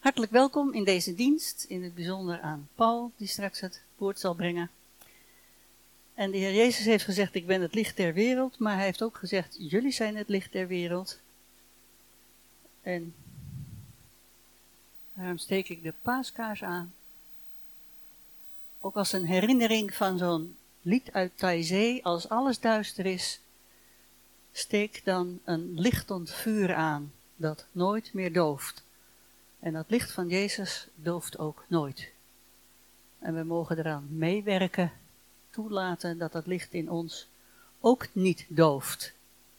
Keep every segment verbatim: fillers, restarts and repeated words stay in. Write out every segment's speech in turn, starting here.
Hartelijk welkom in deze dienst, in het bijzonder aan Paul, die straks het woord zal brengen. En de Heer Jezus heeft gezegd, ik ben het licht der wereld, maar hij heeft ook gezegd, jullie zijn het licht der wereld. En daarom steek ik de paaskaars aan. Ook als een herinnering van zo'n lied uit Taizé, als alles duister is, steek dan een lichtend vuur aan, dat nooit meer dooft. En dat licht van Jezus dooft ook nooit. En we mogen eraan meewerken, toelaten dat dat licht in ons ook niet dooft.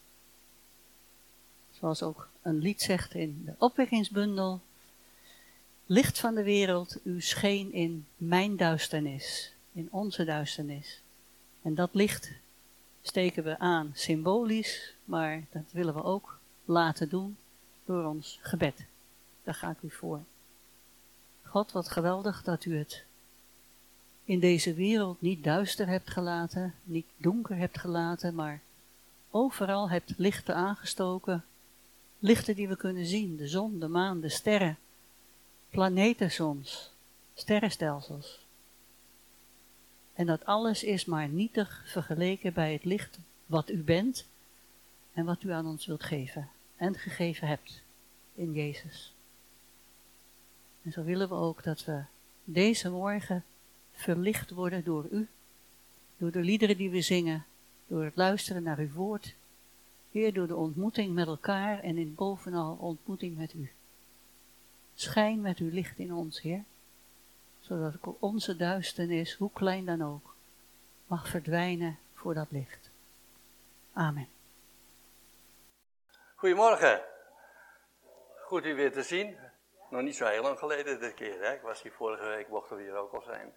Zoals ook een lied zegt in de opwekkingsbundel. Licht van de wereld, u scheen in mijn duisternis, in onze duisternis. En dat licht steken we aan symbolisch, maar dat willen we ook laten doen door ons gebed. Daar ga ik u voor. God, wat geweldig dat u het in deze wereld niet duister hebt gelaten, niet donker hebt gelaten, maar overal hebt lichten aangestoken. Lichten die we kunnen zien, de zon, de maan, de sterren, planeten soms, sterrenstelsels. En dat alles is maar nietig vergeleken bij het licht wat u bent en wat u aan ons wilt geven en gegeven hebt in Jezus. En zo willen we ook dat we deze morgen verlicht worden door u, door de liederen die we zingen, door het luisteren naar uw woord, Heer, door de ontmoeting met elkaar en in bovenal ontmoeting met u. Schijn met uw licht in ons, Heer, zodat onze duisternis, hoe klein dan ook, mag verdwijnen voor dat licht. Amen. Goedemorgen. Goed u weer te zien. Nog niet zo heel lang geleden dit keer, hè? Ik was hier vorige week, mochten we hier ook al zijn.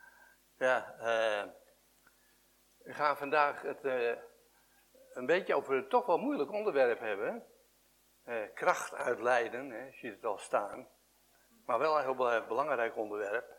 Ja, uh, we gaan vandaag het uh, een beetje over een toch wel moeilijk onderwerp hebben. Uh, kracht uitleiden, hè, als je het al staan. Maar wel een heel belangrijk onderwerp.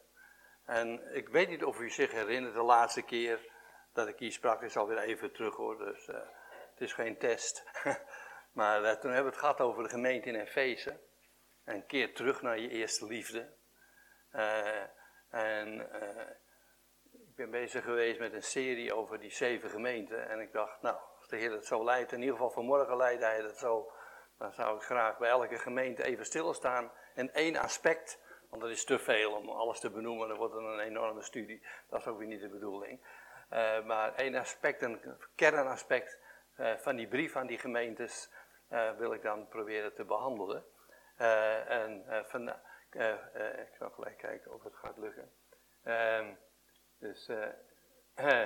En ik weet niet of u zich herinnert, de laatste keer dat ik hier sprak, is alweer even terug hoor. Dus uh, het is geen test. maar uh, toen hebben we het gehad over de gemeente in Efeze. En keer terug naar je eerste liefde. Uh, en uh, ik ben bezig geweest met een serie over die zeven gemeenten. En ik dacht, nou, als de Heer het zo leidt, in ieder geval vanmorgen leidde Hij het zo. Dan zou ik graag bij elke gemeente even stilstaan. En één aspect, want dat is te veel om alles te benoemen. Dan wordt het een enorme studie. Dat is ook weer niet de bedoeling. Uh, maar één aspect, een kernaspect uh, van die brief aan die gemeentes, uh, wil ik dan proberen te behandelen. Uh, en uh, vandaag, uh, uh, ik zal gelijk kijken of het gaat lukken. Uh, dus, uh, uh,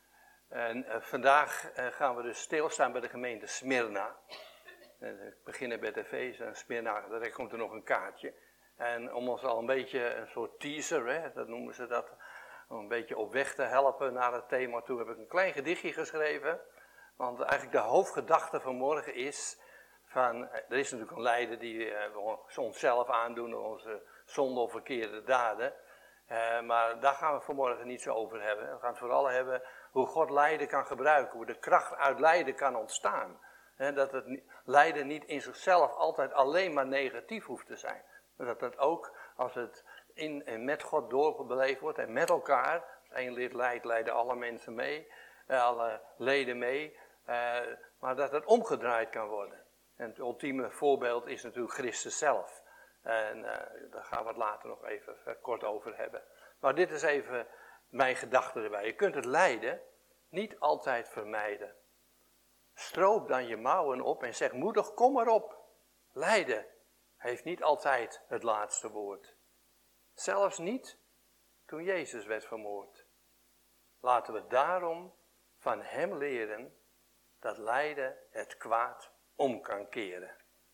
en uh, vandaag uh, gaan we dus stilstaan bij de gemeente Smyrna. Uh, we beginnen bij Efeze en Smyrna, daar komt er nog een kaartje. En om ons al een beetje een soort teaser, hè, dat noemen ze dat, om een beetje op weg te helpen naar het thema toe, heb ik een klein gedichtje geschreven. Want eigenlijk de hoofdgedachte van morgen is van, er is natuurlijk een lijden die uh, we onszelf aandoen door onze zonde of verkeerde daden. Uh, maar daar gaan we vanmorgen niet zo over hebben. We gaan het vooral hebben hoe God lijden kan gebruiken, hoe de kracht uit lijden kan ontstaan. He, dat het lijden niet in zichzelf altijd alleen maar negatief hoeft te zijn. Maar dat het ook, als het in en met God doorbeleefd wordt en met elkaar, als één lid lijdt, lijden alle mensen mee, alle leden mee. Uh, maar dat het omgedraaid kan worden. En het ultieme voorbeeld is natuurlijk Christus zelf. En uh, daar gaan we het later nog even uh, kort over hebben. Maar dit is even mijn gedachte erbij. Je kunt het lijden niet altijd vermijden. Stroop dan je mouwen op en zeg moedig, kom erop. Lijden heeft niet altijd het laatste woord. Zelfs niet toen Jezus werd vermoord. Laten we daarom van hem leren dat lijden het kwaad om kan keren.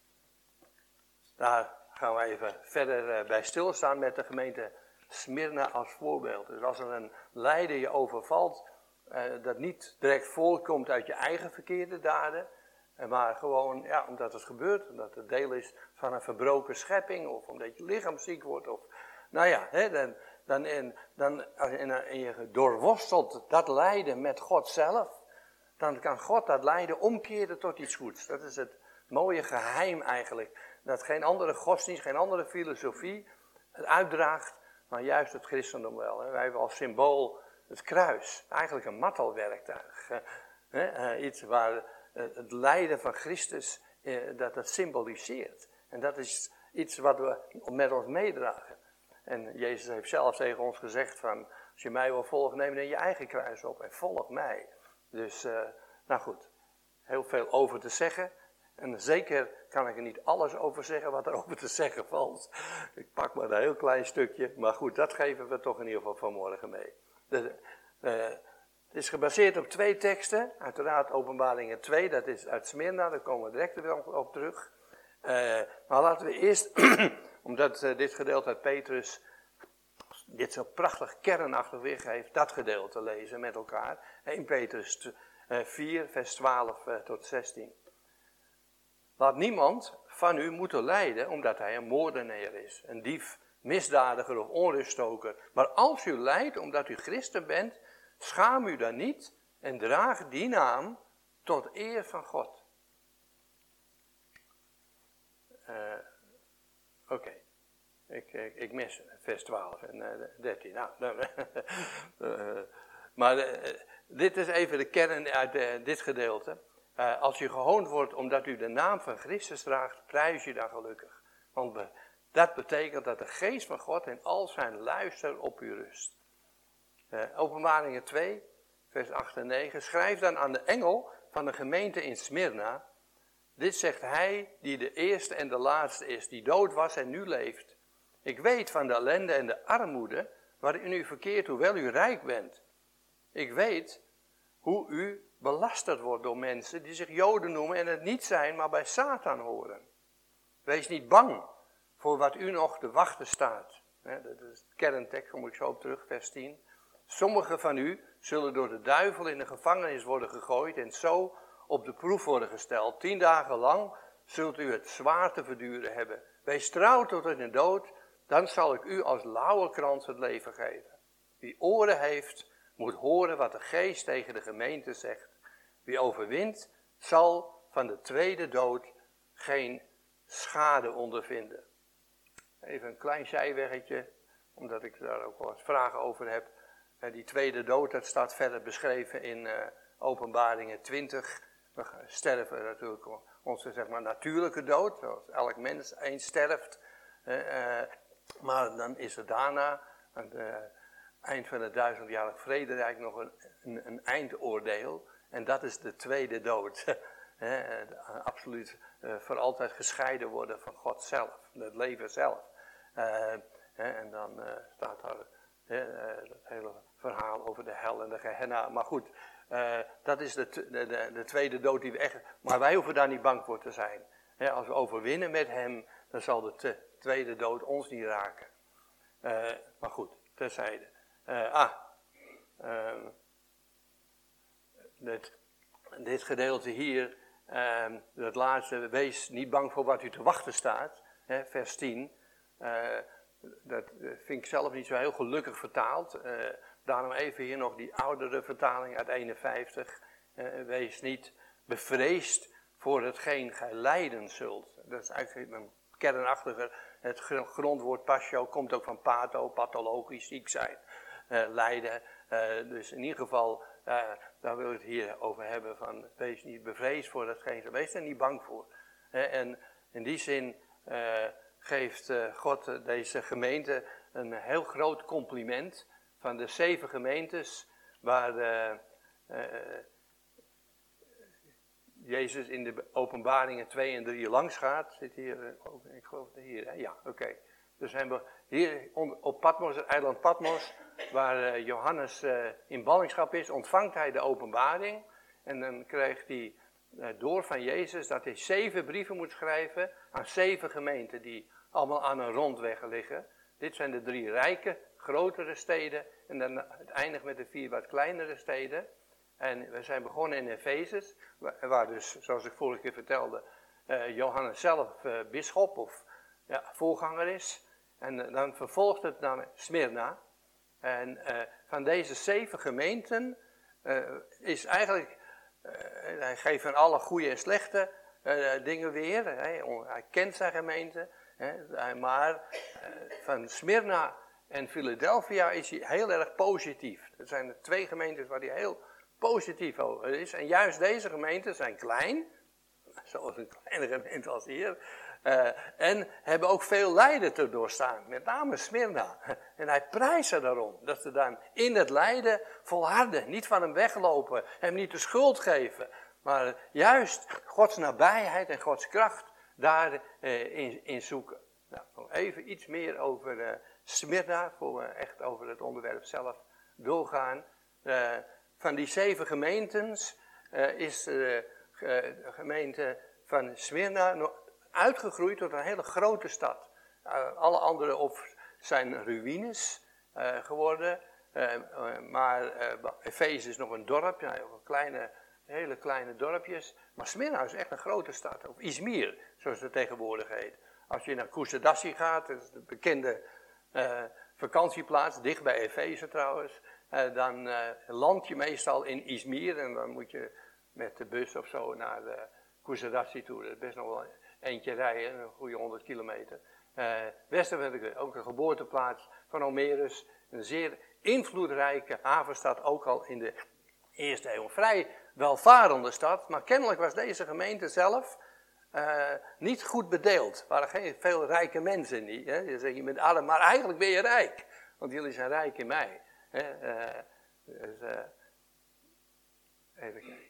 Daar gaan we even verder bij stilstaan met de gemeente Smyrna als voorbeeld. Dus als er een lijden je overvalt, uh, dat niet direct voortkomt uit je eigen verkeerde daden, maar gewoon ja, omdat het gebeurt, omdat het deel is van een verbroken schepping, of omdat je lichaam ziek wordt, of nou ja, hè, dan, dan, en, dan en, en je doorworstelt dat lijden met God zelf, dan kan God dat lijden omkeren tot iets goeds. Dat is het mooie geheim eigenlijk dat geen andere godsdienst, geen andere filosofie het uitdraagt, maar juist het christendom wel. Hè. Wij hebben als symbool het kruis, eigenlijk een martelwerktuig. Hè. Iets waar het lijden van Christus, dat het symboliseert. En dat is iets wat we met ons meedragen. En Jezus heeft zelf tegen ons gezegd van, als je mij wil volgen, neem dan je eigen kruis op en volg mij. Dus, uh, nou goed, heel veel over te zeggen. En zeker kan ik er niet alles over zeggen wat er over te zeggen valt. Ik pak maar een heel klein stukje, maar goed, dat geven we toch in ieder geval vanmorgen mee. De, uh, het is gebaseerd op twee teksten, uiteraard Openbaringen twee, dat is uit Smyrna, daar komen we direct weer op, op terug. Uh, maar laten we eerst, omdat uh, dit gedeelte uit Petrus dit zo prachtig kernachtig weergeeft, dat gedeelte lezen met elkaar. In Petrus vier, vers twaalf tot zestien. Laat niemand van u moeten lijden omdat hij een moordenaar is, een dief, misdadiger of onruststoker. Maar als u lijdt omdat u christen bent, schaam u dan niet en draag die naam tot eer van God. Uh, Oké. Okay. Ik, ik, ik mis vers twaalf en uh, dertien. Nou, uh, maar uh, dit is even de kern uit uh, dit gedeelte. Uh, als u gehoond wordt omdat u de naam van Christus draagt, prijs je dan gelukkig. Want be, dat betekent dat de geest van God in al zijn luister op u rust. Uh, Openbaringen twee, vers acht en negen. Schrijf dan aan de engel van de gemeente in Smyrna. Dit zegt hij die de eerste en de laatste is, die dood was en nu leeft. Ik weet van de ellende en de armoede waarin u verkeert, hoewel u rijk bent. Ik weet hoe u belasterd wordt door mensen die zich Joden noemen en het niet zijn, maar bij Satan horen. Wees niet bang voor wat u nog te wachten staat. Dat is de kerntekst, kom ik zo op terug, vers tien. Sommigen van u zullen door de duivel in de gevangenis worden gegooid en zo op de proef worden gesteld. Tien dagen lang zult u het zwaar te verduren hebben. Wees trouw tot in de dood, dan zal ik u als lauwerkrans het leven geven. Wie oren heeft, moet horen wat de geest tegen de gemeente zegt. Wie overwint, zal van de tweede dood geen schade ondervinden. Even een klein zijweggetje, omdat ik daar ook wel eens vragen over heb. Die tweede dood, dat staat verder beschreven in uh, Openbaringen twintig. We sterven natuurlijk onze zeg maar, natuurlijke dood, zoals elk mens eens sterft. Uh, uh, maar dan is er daarna, aan het eind van het duizendjarig vrederijk, nog een, een, een eindoordeel. En dat is de tweede dood. uh, absoluut uh, voor altijd gescheiden worden van God zelf, het leven zelf. Uh, uh, en dan uh, staat daar uh, uh, het hele verhaal over de hel en de Gehenna. Maar goed, uh, dat is de, de, de, de tweede dood die we echt... Maar wij hoeven daar niet bang voor te zijn. He, als we overwinnen met hem, dan zal de te, tweede dood ons niet raken. Uh, maar goed, terzijde. Uh, ah, uh, dit, dit gedeelte hier, uh, het laatste, wees niet bang voor wat u te wachten staat, hè, vers tien. Uh, dat vind ik zelf niet zo heel gelukkig vertaald. Uh, daarom even hier nog die oudere vertaling uit eenenvijftig. Uh, wees niet bevreesd voor hetgeen gij lijden zult. Dat is eigenlijk een kernachtiger. Het grondwoord patio komt ook van patho, pathologisch, ziek zijn, uh, lijden. Uh, dus in ieder geval, uh, daar wil ik het hier over hebben van, wees niet bevreesd voor hetgeen, wees er niet bang voor. Uh, en in die zin uh, geeft uh, God uh, deze gemeente een heel groot compliment van de zeven gemeentes waar uh, uh, Jezus in de Openbaringen twee en drie langs gaat. Zit hier, uh, ik geloof hier, hè? Ja, oké. Okay. Dus hebben we hier op Patmos, het eiland Patmos, waar uh, Johannes uh, in ballingschap is, ontvangt hij de openbaring. En dan krijgt hij uh, door van Jezus dat hij zeven brieven moet schrijven aan zeven gemeenten die allemaal aan een rondweg liggen. Dit zijn de drie rijke, grotere steden en dan het eindigt met de vier wat kleinere steden. En we zijn begonnen in Efezes, waar dus, zoals ik vorige keer vertelde, uh, Johannes zelf uh, bisschop of ja, voorganger is. En uh, dan vervolgt het naar Smyrna. En uh, van deze zeven gemeenten uh, is eigenlijk, uh, hij geeft van alle goede en slechte, uh, dingen weer. Hij, hij kent zijn gemeente. Hè, maar uh, van Smyrna en Philadelphia is hij heel erg positief. Dat zijn de twee gemeentes waar hij heel positief over is. En juist deze gemeenten zijn klein, zoals een kleine gemeente als hier. Uh, en hebben ook veel lijden te doorstaan, met name Smyrna. En hij prijst ze daarom, dat ze dan in het lijden volharden. Niet van hem weglopen, hem niet de schuld geven. Maar juist Gods nabijheid en Gods kracht daarin uh, in, in zoeken. Nou, nog even iets meer over uh, Smyrna, voor we echt over het onderwerp zelf doorgaan. Uh, van die zeven gemeentes uh, is uh, de gemeente van Smyrna nog uitgegroeid tot een hele grote stad. Uh, alle andere op zijn ruïnes uh, geworden. Uh, uh, maar uh, Efeze is nog een dorp, ja, een kleine, hele kleine dorpjes. Maar Smyrna is echt een grote stad. Of Izmir, zoals het tegenwoordig heet. Als je naar Kusadassi gaat, dat is de bekende uh, vakantieplaats, dicht bij Efeze trouwens. Uh, dan uh, land je meestal in Izmir en dan moet je met de bus of zo naar uh, Kusadassi toe. Dat is best nog wel eentje rijden, een goede honderd kilometer. Uh, westen van de, ook de geboorteplaats van Homerus. Een zeer invloedrijke havenstad, ook al in de eerste eeuw. Een vrij welvarende stad, maar kennelijk was deze gemeente zelf uh, niet goed bedeeld. Er waren geen veel rijke mensen niet. Hè? Je zegt, je bent arm, maar eigenlijk ben je rijk. Want jullie zijn rijk in mij. Hè? Uh, dus, uh, even kijken.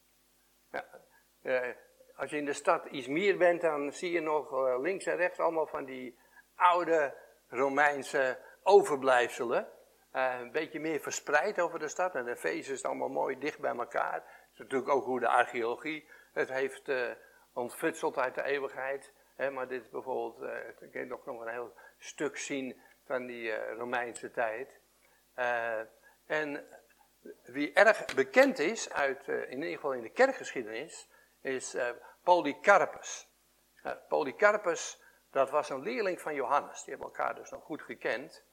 Ja, uh, als je in de stad Izmir bent, dan zie je nog uh, links en rechts allemaal van die oude Romeinse overblijfselen. Uh, een beetje meer verspreid over de stad. En de Efeze is allemaal mooi dicht bij elkaar. Dat is natuurlijk ook hoe de archeologie het heeft uh, ontfutseld uit de eeuwigheid. Hè, maar dit is bijvoorbeeld, uh, ik kan nog, nog een heel stuk zien van die uh, Romeinse tijd. Uh, en wie erg bekend is, uit, uh, in ieder geval in de kerkgeschiedenis, is uh, Polycarpus. Uh, Polycarpus, dat was een leerling van Johannes. Die hebben elkaar dus nog goed gekend.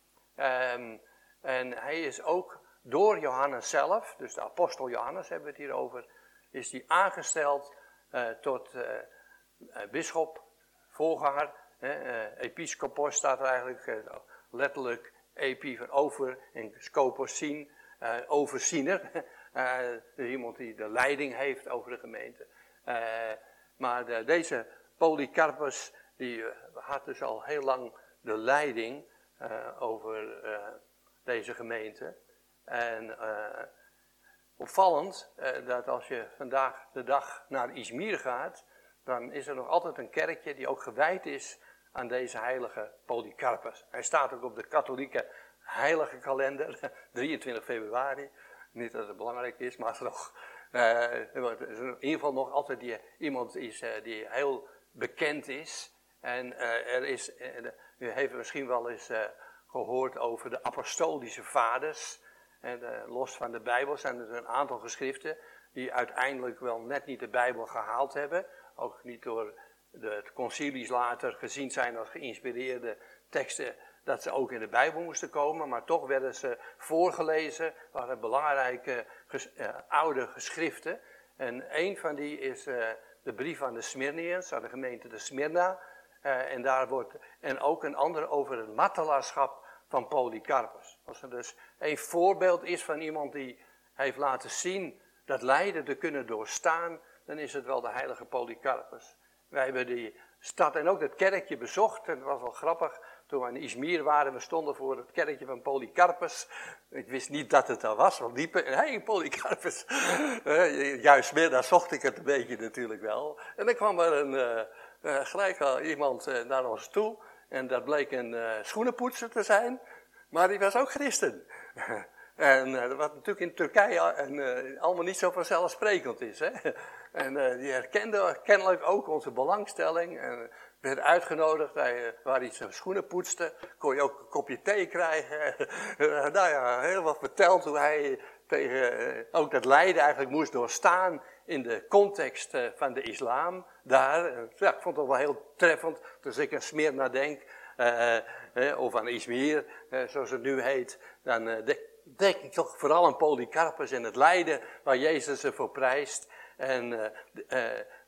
Um, en hij is ook door Johannes zelf, dus de apostel Johannes hebben we het hier over, is hij aangesteld uh, tot uh, uh, bisschop, voorganger. Uh, episcopos staat er eigenlijk uh, letterlijk epi van over en scopos zien, uh, overziener. Uh, dus iemand die de leiding heeft over de gemeente. Uh, maar de, deze Polycarpus, die uh, had dus al heel lang de leiding uh, over uh, deze gemeente. En uh, opvallend uh, dat als je vandaag de dag naar Izmir gaat, dan is er nog altijd een kerkje die ook gewijd is aan deze heilige Polycarpus. Hij staat ook op de katholieke heilige kalender, drieëntwintig februari. Niet dat het belangrijk is, maar nog, uh, er is in ieder geval nog altijd die, iemand is, uh, die heel bekend is. En uh, er is, uh, u heeft misschien wel eens uh, gehoord over de apostolische vaders. En uh, los van de Bijbel zijn er een aantal geschriften die uiteindelijk wel net niet de Bijbel gehaald hebben. Ook niet door de concilies later gezien zijn als geïnspireerde teksten, dat ze ook in de Bijbel moesten komen, maar toch werden ze voorgelezen, waren belangrijke ges, uh, oude geschriften. En een van die is uh, de brief aan de Smyrniërs, aan de gemeente de Smyrna. Uh, en, daar wordt, en ook een andere over het martelaarschap van Polycarpus. Als er dus een voorbeeld is van iemand die heeft laten zien dat lijden te kunnen doorstaan, dan is het wel de heilige Polycarpus. Wij hebben die stad en ook dat kerkje bezocht. En het was wel grappig. Toen we in Izmir waren, we stonden voor het kerkje van Polycarpus. Ik wist niet dat het daar was. We liepen en hé, hey, Polycarpus. Uh, juist meer, daar zocht ik het een beetje natuurlijk wel. En dan kwam er een, uh, uh, gelijk al iemand uh, naar ons toe. En dat bleek een uh, schoenenpoetser te zijn. Maar die was ook christen. En uh, wat natuurlijk in Turkije en, uh, allemaal niet zo vanzelfsprekend is. Hè? En uh, die herkende kennelijk ook onze belangstelling. En werd uitgenodigd, hij, waar hij zijn schoenen poetste. Kon je ook een kopje thee krijgen. uh, nou ja, heel wat verteld hoe hij tegen uh, ook dat lijden eigenlijk moest doorstaan in de context uh, van de islam. Daar, uh, ja, ik vond het wel heel treffend. Dus ik aan Smyrna denk, uh, uh, of aan Izmir, uh, zoals het nu heet, dan uh, de, denk ik toch vooral aan Polycarpus en het lijden waar Jezus ervoor prijst. En uh, uh,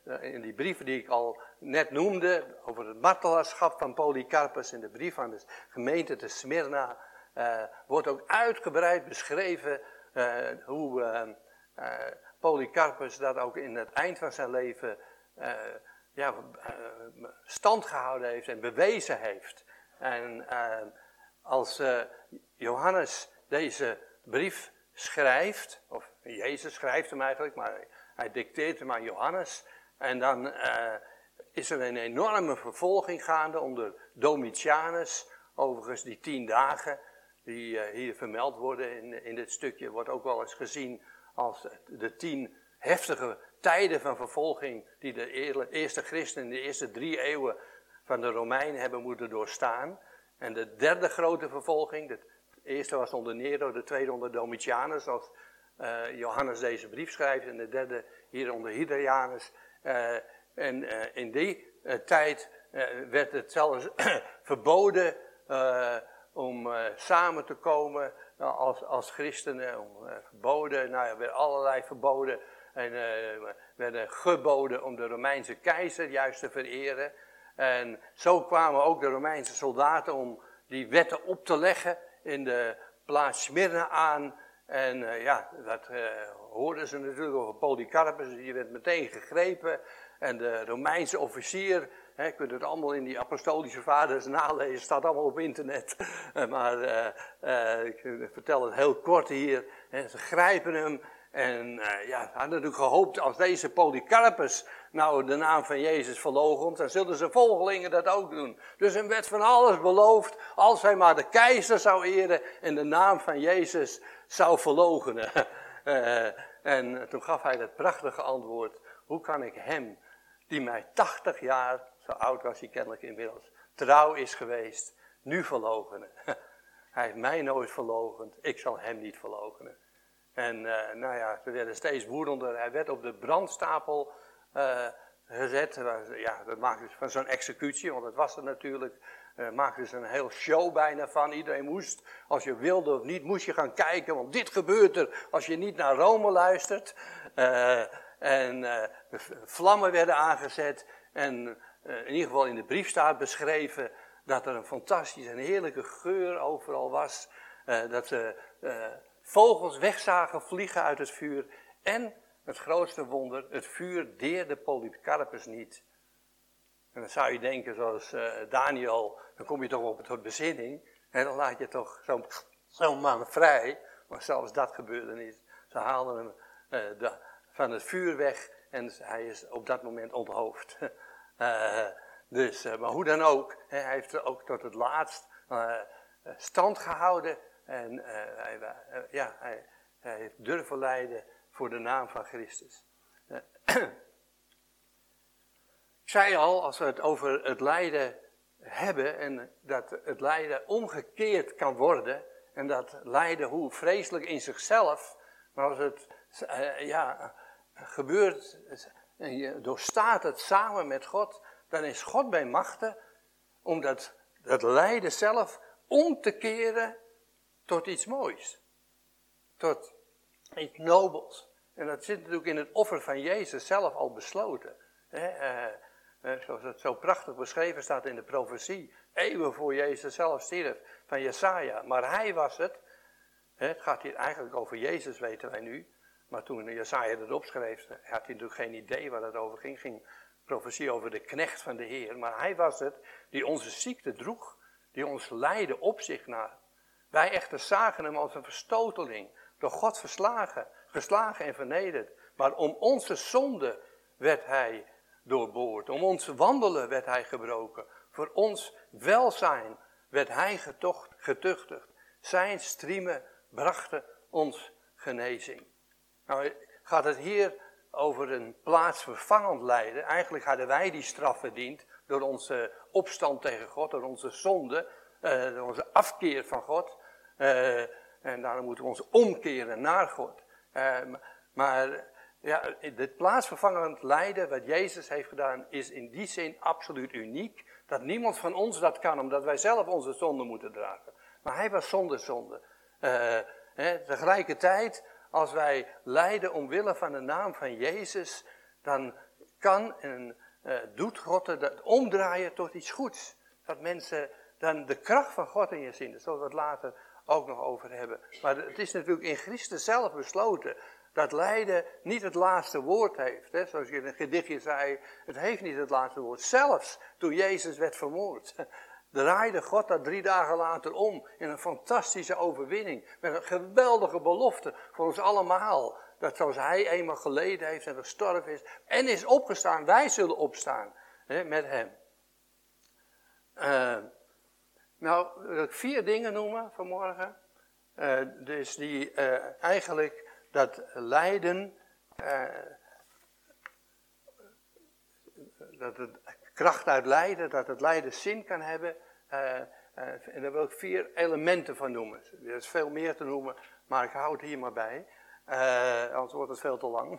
in die brieven die ik al net noemde, over het martelaarschap van Polycarpus, in de brief aan de gemeente te Smyrna, uh, wordt ook uitgebreid beschreven uh, hoe uh, uh, Polycarpus dat ook in het eind van zijn leven uh, ja, uh, stand gehouden heeft en bewezen heeft. En uh, als uh, Johannes deze brief schrijft, of Jezus schrijft hem eigenlijk, maar hij dicteert hem aan Johannes. En dan uh, is er een enorme vervolging gaande onder Domitianus. Overigens die tien dagen die uh, hier vermeld worden in, in dit stukje, wordt ook wel eens gezien als de tien heftige tijden van vervolging die de eerste christenen in de eerste drie eeuwen van de Romeinen hebben moeten doorstaan. En de derde grote vervolging, de eerste was onder Nero, de tweede onder Domitianus, als uh, Johannes deze brief schrijft, en de derde hier onder Hadrianus. Uh, en uh, in die uh, tijd uh, werd het zelfs verboden uh, om uh, samen te komen uh, als, als christenen, om, uh, verboden, nou ja, weer allerlei verboden. En uh, werden geboden om de Romeinse keizer juist te vereren. En zo kwamen ook de Romeinse soldaten om die wetten op te leggen in de plaats Smyrna aan. En uh, ja, dat uh, hoorden ze natuurlijk over Polycarpus, die werd meteen gegrepen. En de Romeinse officier, hè, je kunt het allemaal in die apostolische vaders nalezen, staat allemaal op internet. Uh, maar uh, uh, ik vertel het heel kort hier. Hè, ze grijpen hem. En uh, ja, ze hadden natuurlijk gehoopt, als deze Polycarpus nou de naam van Jezus verloochent, dan zullen zijn volgelingen dat ook doen. Dus hem werd van alles beloofd, als hij maar de keizer zou eren en de naam van Jezus zou verloochenen. Uh, en toen gaf hij dat prachtige antwoord: hoe kan ik hem, die mij tachtig jaar, zo oud was hij kennelijk inmiddels, trouw is geweest, nu verloochenen? Hij heeft mij nooit verloochend, ik zal hem niet verloochenen. En uh, nou ja, ze werden steeds woedender. Hij werd op de brandstapel uh, gezet. Ja, dat maakte ze van zo'n executie, want dat was er natuurlijk. Uh, maakte ze een heel show bijna van. Iedereen moest, als je wilde of niet, moest je gaan kijken. Want dit gebeurt er als je niet naar Rome luistert. Uh, en uh, de vlammen werden aangezet. En uh, in ieder geval in de brief staat beschreven dat er een fantastische en heerlijke geur overal was. Uh, dat ze... Uh, vogels wegzagen vliegen uit het vuur. En, het grootste wonder, het vuur deerde Polycarpus niet. En dan zou je denken, zoals uh, Daniel, dan kom je toch op tot bezinning. En dan laat je toch zo'n zo'n man vrij. Maar zelfs dat gebeurde niet. Ze haalden hem uh, de, van het vuur weg en hij is op dat moment onthoofd. uh, dus, uh, maar hoe dan ook, hè, hij heeft ook tot het laatst uh, stand gehouden. En uh, hij, uh, ja, hij, hij heeft durven lijden voor de naam van Christus. Uh, ik zei al, als we het over het lijden hebben en dat het lijden omgekeerd kan worden. En dat lijden, hoe vreselijk in zichzelf, maar als het uh, ja, gebeurt en je doorstaat het samen met God, dan is God bij machten om dat, dat lijden zelf om te keren tot iets moois. Tot iets nobels. En dat zit natuurlijk in het offer van Jezus zelf al besloten. He, uh, uh, zoals het zo prachtig beschreven staat in de profetie. Eeuwen voor Jezus zelf stierf van Jesaja. Maar hij was het. He, het gaat hier eigenlijk over Jezus, weten wij nu. Maar toen Jesaja het opschreef, had hij natuurlijk geen idee waar het over ging. ging profetie over de knecht van de Heer. Maar hij was het die onze ziekte droeg. Die ons lijden op zich nam. Wij echter zagen hem als een verstoteling, door God verslagen, geslagen en vernederd. Maar om onze zonde werd hij doorboord, om ons wandelen werd hij gebroken. Voor ons welzijn werd hij getocht, getuchtigd. Zijn striemen brachten ons genezing. Nou gaat het hier over een plaatsvervangend lijden. Eigenlijk hadden wij die straf verdiend door onze opstand tegen God, door onze zonde, uh, door onze afkeer van God. Uh, en daarom moeten we ons omkeren naar God. Uh, maar ja, dit plaatsvervangend lijden wat Jezus heeft gedaan is in die zin absoluut uniek. Dat niemand van ons dat kan, omdat wij zelf onze zonde moeten dragen. Maar hij was zonder zonde. Uh, hè, tegelijkertijd, als wij lijden omwille van de naam van Jezus, dan kan en uh, doet God het omdraaien tot iets goeds. Dat mensen dan de kracht van God in je zien. Daar zullen we het later ook nog over hebben. Maar het is natuurlijk in Christus zelf besloten dat lijden niet het laatste woord heeft. Hè? Zoals je in een gedichtje zei, het heeft niet het laatste woord. Zelfs toen Jezus werd vermoord, draaide God dat drie dagen later om in een fantastische overwinning. Met een geweldige belofte voor ons allemaal. Dat zoals hij eenmaal geleden heeft en gestorven is en is opgestaan, wij zullen opstaan hè, met hem. Uh, nou, wil ik vier dingen noemen vanmorgen. Uh, dus die uh, eigenlijk dat lijden, uh, dat het kracht uit lijden, dat het lijden zin kan hebben. Uh, uh, en daar wil ik vier elementen van noemen. Er is veel meer te noemen, maar ik hou het hier maar bij. Uh, anders wordt het veel te lang.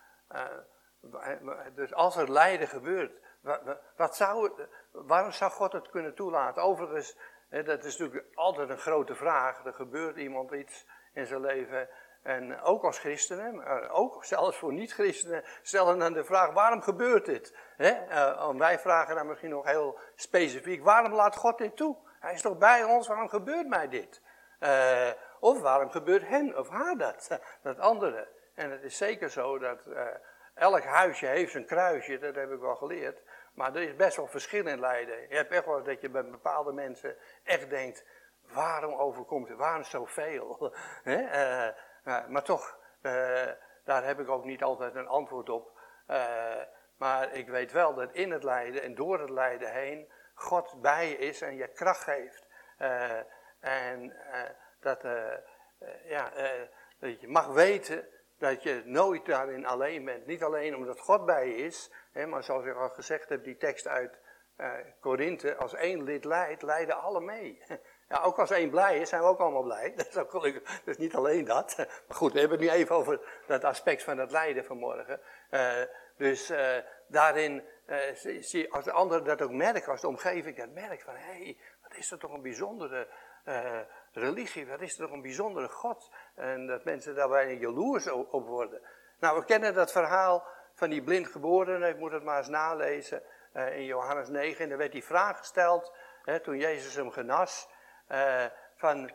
Uh, dus als er lijden gebeurt, wat, wat zou het, waarom zou God het kunnen toelaten? Overigens, hè, dat is natuurlijk altijd een grote vraag. Er gebeurt iemand iets in zijn leven. En ook als christenen, maar ook zelfs voor niet-christenen, stellen dan de vraag, waarom gebeurt dit? Hè? Uh, wij vragen dan misschien nog heel specifiek, waarom laat God dit toe? Hij is toch bij ons, waarom gebeurt mij dit? Uh, of waarom gebeurt hen of haar dat? Dat andere. En het is zeker zo dat uh, elk huisje heeft zijn kruisje, dat heb ik wel geleerd. Maar er is best wel verschil in lijden. Je hebt echt wel dat je bij bepaalde mensen echt denkt, waarom overkomt het? Waarom zoveel? Hè? Uh, uh, maar toch, uh, daar heb ik ook niet altijd een antwoord op. Uh, maar ik weet wel dat in het lijden en door het lijden heen God bij je is en je kracht geeft. Uh, en uh, dat, uh, uh, ja, uh, dat je mag weten dat je nooit daarin alleen bent. Niet alleen omdat God bij je is, hè, maar zoals ik al gezegd heb, die tekst uit uh, Korinthe, als één lid lijdt, lijden alle mee. Ja, ook als één blij is, zijn we ook allemaal blij. Dat is ook gelukkig, dus niet alleen dat. Maar goed, we hebben het nu even over dat aspect van het lijden vanmorgen. Uh, dus uh, daarin uh, zie je, als de anderen dat ook merken, als de omgeving dat merkt, van hé, hey, wat is er toch een bijzondere uh, religie, wat is er toch een bijzondere God. En dat mensen daarbij jaloers op worden. Nou, we kennen dat verhaal van die blindgeborene, ik moet het maar eens nalezen, uh, in Johannes negen. En daar werd die vraag gesteld, hè, toen Jezus hem genas. Uh, van,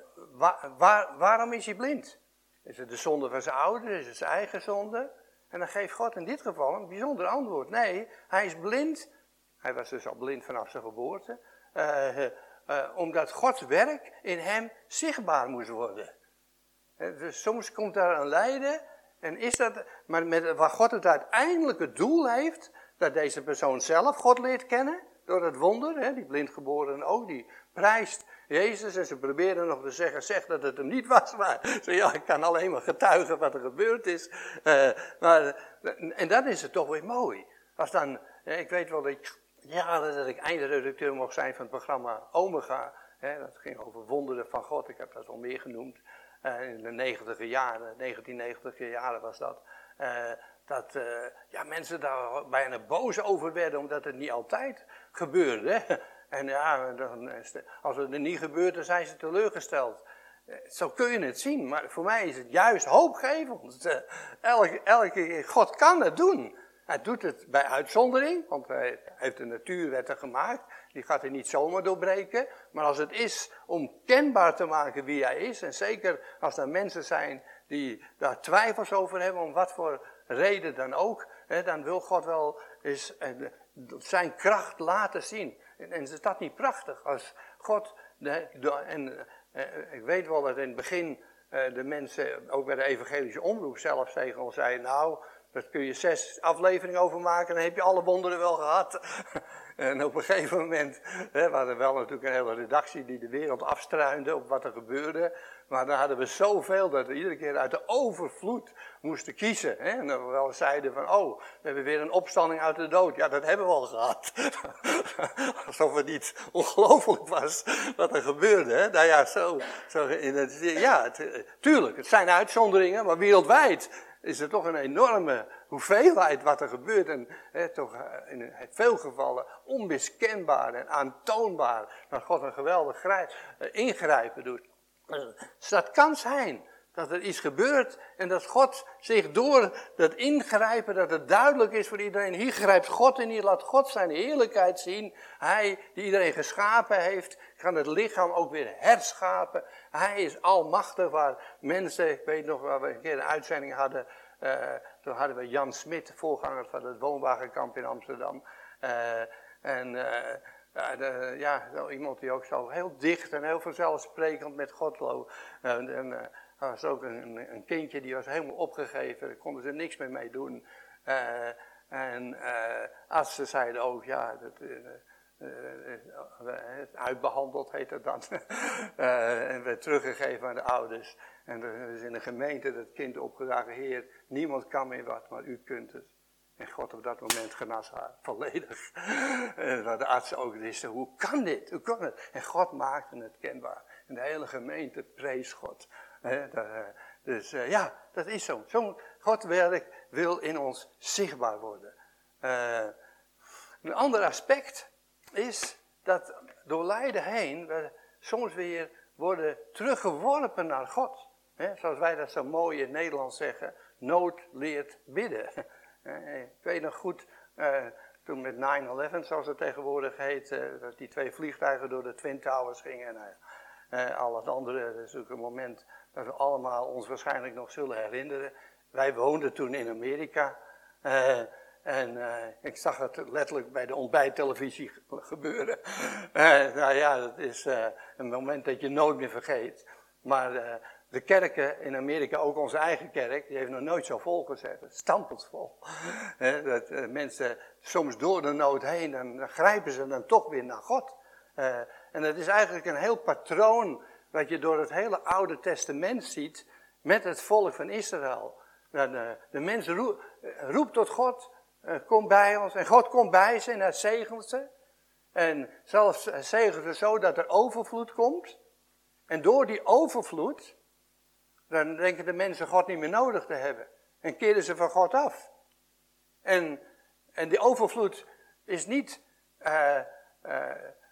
waar, waar, waarom is hij blind? Is het de zonde van zijn ouders? Is het zijn eigen zonde? En dan geeft God in dit geval een bijzonder antwoord. Nee, hij is blind. Hij was dus al blind vanaf zijn geboorte. Uh, uh, omdat Gods werk in hem zichtbaar moest worden. Uh, dus soms komt daar een lijden. En is dat, maar met, waar God het uiteindelijke doel heeft, dat deze persoon zelf God leert kennen. Door het wonder, hè, die blindgeborene ook, die prijst Jezus en ze proberen nog te zeggen, zeg dat het hem niet was, maar zo, ja, ik kan alleen maar getuigen wat er gebeurd is. Uh, maar, en dan is het toch weer mooi. Als dan, ik weet wel dat ik, ja, dat ik eindredacteur mocht zijn van het programma Omega. Hè, dat ging over wonderen van God, ik heb dat wel meer genoemd. Uh, in de negentiger jaren, negentien negentiger jaren was dat. Uh, dat uh, ja, mensen daar bijna boos over werden, omdat het niet altijd gebeurde. Hè? En ja, dan, als het er niet gebeurt, dan zijn ze teleurgesteld. Zo kun je het zien, maar voor mij is het juist hoopgevend. Uh, elke, elke, God kan het doen. Hij doet het bij uitzondering, want hij heeft de natuurwetten gemaakt. Die gaat hij niet zomaar doorbreken. Maar als het is om kenbaar te maken wie hij is, en zeker als er mensen zijn die daar twijfels over hebben, om wat voor reden dan ook, hè, dan wil God wel eens uh, zijn kracht laten zien. En, en is dat niet prachtig als God, de, de, en uh, ik weet wel dat in het begin uh, de mensen, ook bij de evangelische omroep zelf tegen ons zeiden, nou, daar kun je zes afleveringen over maken, dan heb je alle wonderen wel gehad. En op een gegeven moment, hè, we hadden wel natuurlijk een hele redactie die de wereld afstruinde op wat er gebeurde. Maar dan hadden we zoveel dat we iedere keer uit de overvloed moesten kiezen. Hè? En dan we wel zeiden van, oh, we hebben weer een opstanding uit de dood. Ja, dat hebben we al gehad. Alsof het niet ongelooflijk was wat er gebeurde. Hè? Nou ja, zo, zo in het, ja het, tuurlijk, het zijn uitzonderingen, maar wereldwijd is er toch een enorme hoeveelheid wat er gebeurt. En hè, toch in veel gevallen onmiskenbaar en aantoonbaar dat God een geweldig grijp, ingrijpen doet. Dus dat kan zijn Dat er iets gebeurt en dat God zich door dat ingrijpen, dat het duidelijk is voor iedereen. Hier grijpt God in, hier laat God zijn heerlijkheid zien. Hij die iedereen geschapen heeft, kan het lichaam ook weer herschapen. Hij is almachtig waar mensen, ik weet nog waar we een keer een uitzending hadden. Uh, toen hadden we Jan Smit, voorganger van het woonwagenkamp in Amsterdam. Uh, en uh, ja, de, ja, zo iemand die ook zo heel dicht en heel vanzelfsprekend met God loopt. Uh, en, uh, Er was ook een, een kindje die was helemaal opgegeven, daar konden ze niks meer mee doen. Uh, en uh, artsen zeiden ook, ja, dat, uh, uh, uh, uitbehandeld heet het dan. uh, en werd teruggegeven aan de ouders. En er is in de gemeente dat kind opgedragen, Heer, niemand kan meer wat, maar u kunt het. En God op dat moment genas haar, volledig. En waar de artsen ook wisten, hoe kan dit, hoe kan het? En God maakte het kenbaar. En de hele gemeente prees God. He, dat, dus uh, ja, dat is zo. Zo'n Godwerk wil in ons zichtbaar worden. Uh, een ander aspect is dat door lijden heen we soms weer worden teruggeworpen naar God. He, zoals wij dat zo mooi in het Nederlands zeggen, nood leert bidden. Uh, ik weet nog goed, uh, toen met nine eleven, zoals het tegenwoordig heet, uh, dat die twee vliegtuigen door de Twin Towers gingen en uh, uh, al het andere, dat is ook een moment dat we allemaal ons waarschijnlijk nog zullen herinneren. Wij woonden toen in Amerika. Uh, en uh, ik zag het letterlijk bij de ontbijttelevisie gebeuren. Uh, nou ja, dat is uh, een moment dat je nooit meer vergeet. Maar uh, de kerken in Amerika, ook onze eigen kerk, die heeft nog nooit zo vol gezet. Stampend vol. Uh, dat uh, mensen soms door de nood heen, dan, dan grijpen ze dan toch weer naar God. Uh, en dat is eigenlijk een heel patroon wat je door het hele Oude Testament ziet met het volk van Israël. De, de mens roept, roept tot God, kom bij ons. En God komt bij ze en hij zegent ze. En zelfs zegent ze zo dat er overvloed komt. En door die overvloed, dan denken de mensen God niet meer nodig te hebben. En keren ze van God af. En, en die overvloed is niet uh, uh,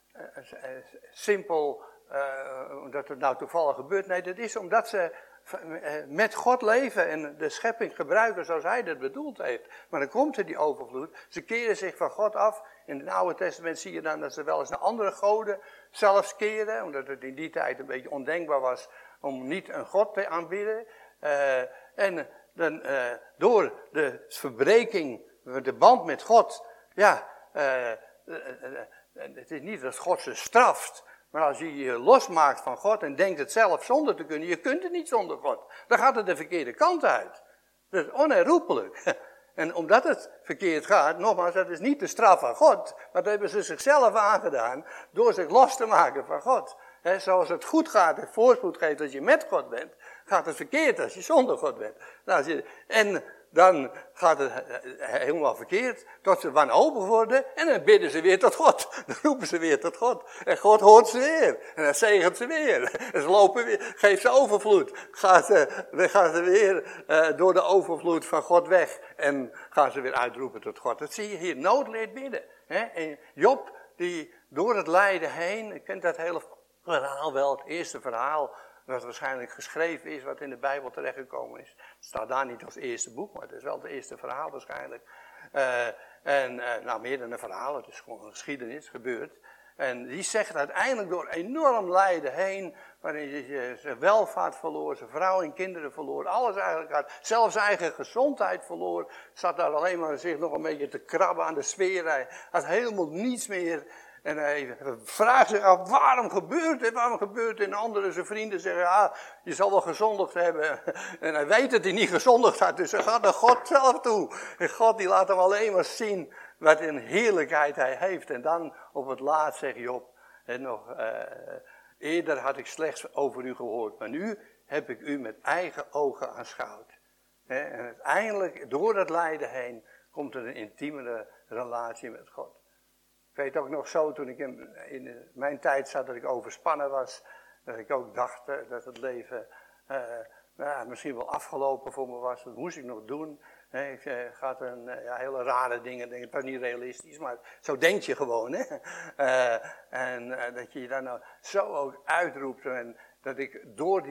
uh, uh, simpel Uh, omdat het nou toevallig gebeurt. Nee, dat is omdat ze uh, met God leven en de schepping gebruiken zoals hij dat bedoeld heeft. Maar dan komt er die overvloed. Ze keren zich van God af. In het Oude Testament zie je dan dat ze wel eens naar andere goden zelfs keren. Omdat het in die tijd een beetje ondenkbaar was om niet een God te aanbidden. Uh, en dan, uh, door de verbreking, de band met God. Ja, uh, uh, uh, uh, het is niet dat God ze straft. Maar als je je losmaakt van God en denkt het zelf zonder te kunnen, je kunt het niet zonder God. Dan gaat het de verkeerde kant uit. Dat is onherroepelijk. En omdat het verkeerd gaat, nogmaals, dat is niet de straf van God, maar dat hebben ze zichzelf aangedaan door zich los te maken van God. He, zoals het goed gaat en voorspoed geeft als je met God bent, gaat het verkeerd als je zonder God bent. Nou, als je, en dan gaat het helemaal verkeerd, tot ze wanhopig worden en dan bidden ze weer tot God. Dan roepen ze weer tot God. En God hoort ze weer. En dan zegent ze weer. En ze lopen weer, geeft ze overvloed. Gaan ze, gaan ze weer uh, door de overvloed van God weg. En gaan ze weer uitroepen tot God. Dat zie je hier, nood leert bidden. Hè? En Job, die door het lijden heen, je kent dat hele verhaal wel, het eerste verhaal, dat waarschijnlijk geschreven is, wat in de Bijbel terechtgekomen is. Het staat daar niet als eerste boek, maar het is wel het eerste verhaal waarschijnlijk. Uh, en, uh, nou, meer dan een verhaal, het is gewoon een geschiedenis, gebeurd. En die zegt uiteindelijk door enorm lijden heen, waarin je zijn welvaart verloor, zijn vrouw en kinderen verloor, alles eigenlijk had, zelfs zijn eigen gezondheid verloor, zat daar alleen maar zich nog een beetje te krabben aan de sfeer, hij had helemaal niets meer. En hij vraagt zich af, waarom gebeurt dit, waarom gebeurt dit? En anderen, zijn vrienden zeggen, ja, je zal wel gezondigd hebben. En hij weet dat hij niet gezondigd had, dus hij gaat naar God zelf toe. En God die laat hem alleen maar zien wat een heerlijkheid hij heeft. En dan op het laatst zegt Job, en nog, uh, eerder had ik slechts over u gehoord, maar nu heb ik u met eigen ogen aanschouwd. En uiteindelijk, door dat lijden heen, komt er een intiemere relatie met God. Ik weet ook nog zo, toen ik in, in mijn tijd zat, dat ik overspannen was, dat ik ook dacht uh, dat het leven uh, nou, misschien wel afgelopen voor me was. Dat moest ik nog doen. He, ik uh, gaat een uh, ja, hele rare dingen, denk, het was niet realistisch, maar zo denk je gewoon. Hè? Uh, en uh, dat je je daar nou zo ook uitroept en dat ik door die